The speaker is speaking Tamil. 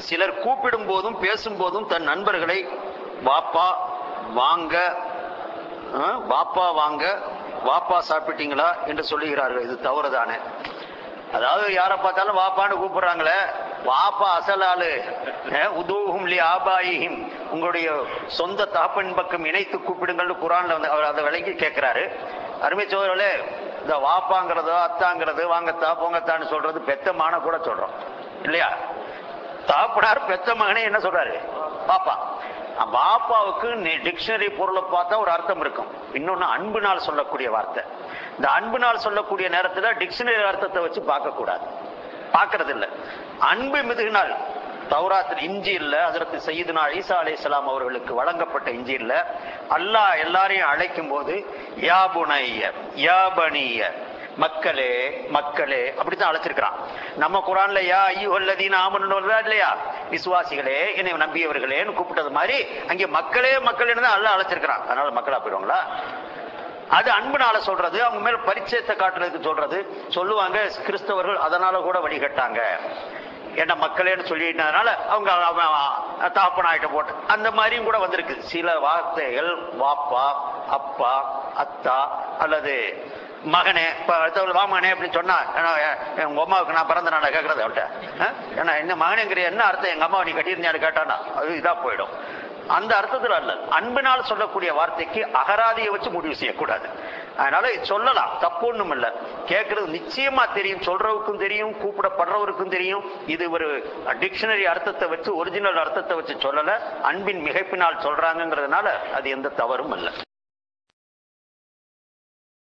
சிலர் கூப்பிடும் போதும் பேசும் போதும் தன் நண்பர்களை வாப்பா வாங்க, வாப்பா வாங்க, வாப்பா சாப்பிட்டீங்களா என்று சொல்லுகிறார்கள். இது தவறுதானே? அதாவது யாரை பார்த்தாலும் வாப்பான்னு கூப்பிடுறாங்களே, வாப்பா அசலாலு உதூஹும் லி ஆபாயிஹிம், உங்களுடைய சொந்த தாப்பன் பக்கம் இணைத்து கூப்பிடுங்கள் குர்ஆன்ல வந்து அவர் அதை விலைக்கு கேட்கிறாரு. அருமை சோதரர்களே, இந்த வாப்பாங்கிறதோ அத்தாங்கிறது வாங்கத்தா போங்கத்தான்னு சொல்றது பெத்த மகனை கூட சொல்றோம் இல்லையா? தாப்பனார் பெத்த மகனே என்ன சொல்றாரு? பாப்பா. பாப்பாவுக்கு டிக்ஷனரி பொருளை பார்த்தா ஒரு அர்த்தம் இருக்கும். இன்னொன்னு அன்புனால் சொல்லக்கூடிய வார்த்தை. இந்த அன்புனால் சொல்லக்கூடிய நேரத்தில் டிக்ஷனரி அர்த்தத்தை வச்சு பார்க்க கூடாது, பார்க்கறது இல்லை. அன்பு மிதுகினால் தௌராத்தில் இஞ்சில்ல ஹஜ்ரத் சய்யிதுனா ஈசா அலைஹிஸ்ஸலாம் அவர்களுக்கு வழங்கப்பட்ட இஞ்சில்ல அல்லாஹ் எல்லாரையும் அழைக்கும் போது யா புனைய யா பனிய, மக்களே மக்களே அப்படித்தான் அழைச்சிருக்கிறான். நம்ம குர்ஆன்ல யா அய்யுஹல்லதீன ஆமனு இல்லையா, விசுவாசிகளே என்னை நம்பியவர்களேன்னு கூப்பிட்டது மாதிரி அங்கே மக்களே மக்களேன்னு தான் அல்லாஹ் அழைச்சிருக்கிறான். அதனால மக்களா போயிடுவாங்களா? அது அன்புனால சொல்றது, அவங்க மேல பரிச்சயத்தை காட்டுறதுக்கு சொல்றது. சொல்லுவாங்க கிறிஸ்தவர்கள் அதனால கூட வழிகட்டாங்க, என்ன மக்களேன்னு சொல்லிட்டதுனால அவங்க தாப்பனாயிட்ட போட்டு அந்த மாதிரியும் கூட வந்திருக்கு. சில வார்த்தைகள் வாப்பா அப்பா அத்தா அல்லது மகனே, இப்போ அடுத்தவள் வா மகனே அப்படின்னு சொன்னா உங்க அம்மாவுக்கு நான் பிறந்த நாளை கேட்கறது அவள்கிட்ட, ஏன்னா என்ன மகனேங்கிற என்ன அர்த்தம், எங்க அம்மாவை நீ கட்டியிருந்தியான்னு கேட்டானா அது இதா போயிடும். அந்த அர்த்தத்தில் அல்ல. அன்பினால் சொல்லக்கூடிய வார்த்தைக்கு அகராதியை வச்சு முடிவு செய்யக்கூடாது. அதனால சொல்லலாம், தப்பு ஒண்ணும் இல்லை. கேட்கறது நிச்சயமா தெரியும், சொல்றவுக்கும் தெரியும், கூப்பிடப்படுறவருக்கும் தெரியும். இது ஒரு டிக்ஷனரி அர்த்தத்தை வச்சு ஒரிஜினல் அர்த்தத்தை வச்சு சொல்லல, அன்பின் மிகைப்பினால் சொல்றாங்கிறதுனால அது எந்த தவறும் இல்லை.